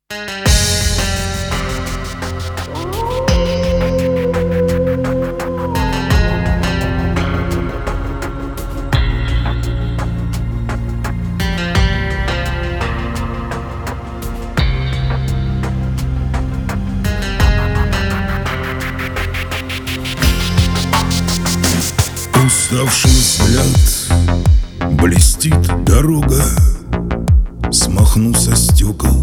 Уставший взгляд, блестит дорога, смахну со стекол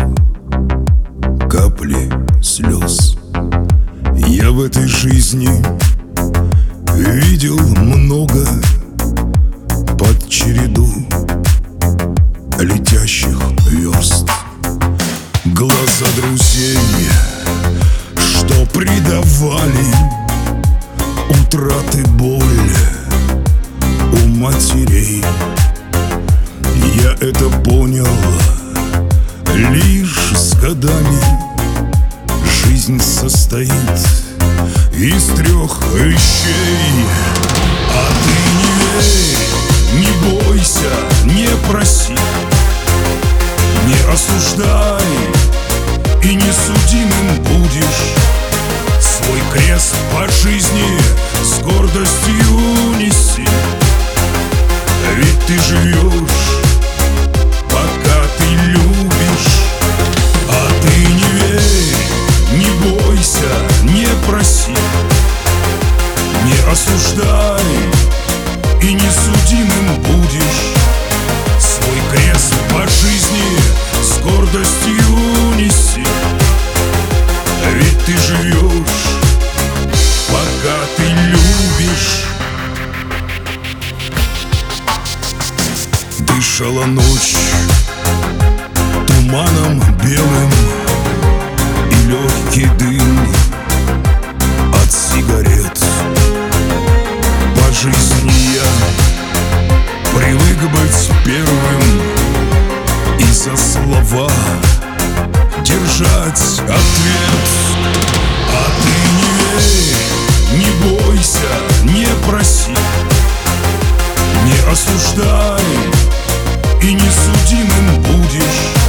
капли слез. Я в этой жизни видел много под череду летящих верст. Глаза друзей, что предавали утраты, боль у матерей. Я это понял лишь с годами. Жизнь состоит из трех вещей. А ты не верь, не бойся, не проси, не осуждай и не судимым будешь. Свой крест по жизни с гордостью неси. Ведь ты живешь, пока ты любишь. А ты не верь, не бойся, не проси, не осуждай и не судимым будешь. Свой крест по жизни с гордостью неси. Ведь ты живешь, пока ты любишь. Дышала ночь туманом белым и легкий дым от сигарет. По жизни я привык быть первым и за слова держать ответ. А ты не верь, не бойся, не проси, не осуждай и не судимым будешь.